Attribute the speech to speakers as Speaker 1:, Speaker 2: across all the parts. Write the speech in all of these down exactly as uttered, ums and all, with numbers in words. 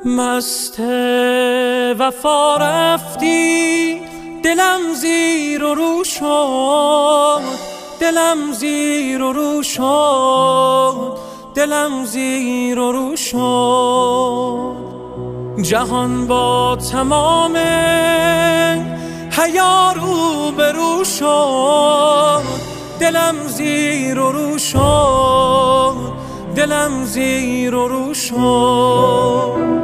Speaker 1: مست وفا رفتی، دلم زیر و رو شد، دلم زیر و رو شد، دلم زیر و رو شد. جهان با تمام حیا رو به رو شد، دلم زیر و رو شد، دلم زیر و رو شد.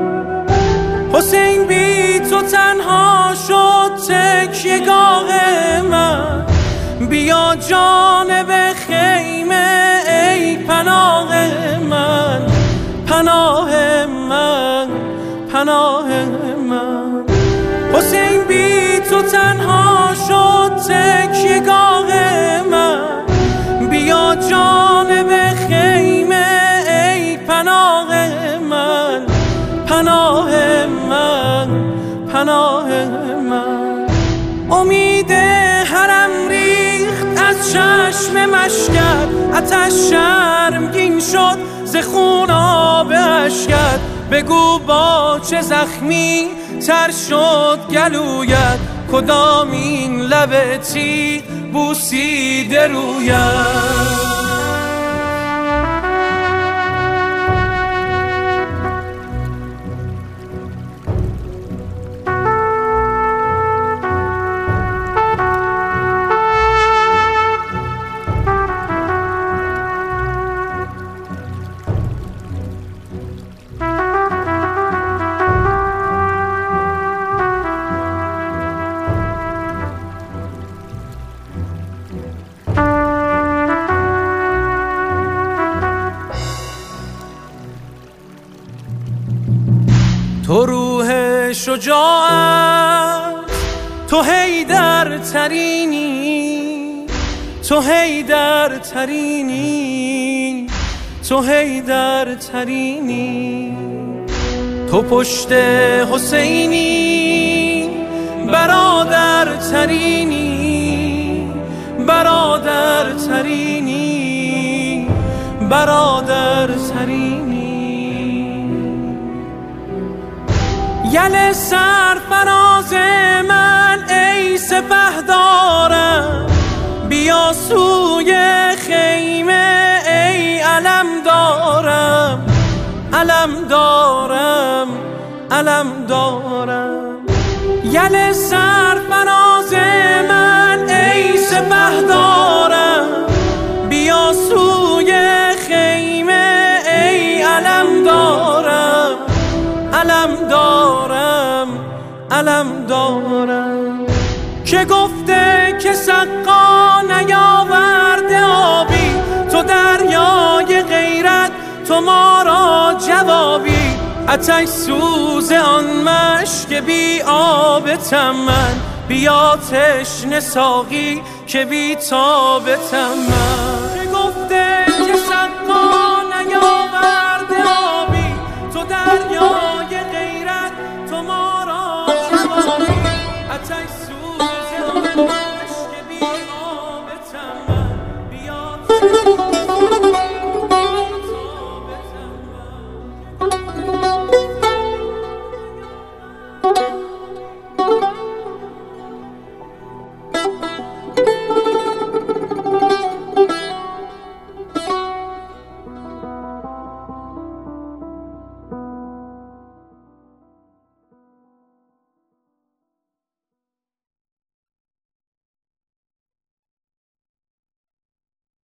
Speaker 1: حسین بی تو تنها شد تکیه‌گاه من، بیا جانب خیمه ای پناه من، پناه من، پناه من. حسین بی تو تنها شد تکیه‌گاه من، بیا جانب خیمه ای پناه من، پناه من، پناه من. امید حرم ریخت از چشم مشکل، آتش شرمگین شد ز خون آب اشکت. بگو با چه زخمی تر شد گلویت، کدام این لب تیغ بوسیده رویت. تو روح شجاعت، تو حیدر ترینی، تو حیدر ترینی، تو حیدر ترینی. تو پشت حسینی، برادر ترینی، برادر ترینی، برادر ترینی. یل سرفراز من ای سپهدارم، بیا سوی خیمه ای علم دارم، علم دارم، علم دارم. یل سرفراز من ای سپهدارم، بیا سوی خیمه ای علم دارم، علم دارم، علم دارم. که گفته که سقا نیاورده آبی، تو دریای غیرت تو ما را جوابی. آتش سوز آن مشک بی آب تمن، بیا تشنه ساقی که بی تاب تمن. که گفته که سقا نیاورده آبی، تو دریای غیرت تو ما را جوابی. آتش سوز آن مشک بی آب تمن، بیا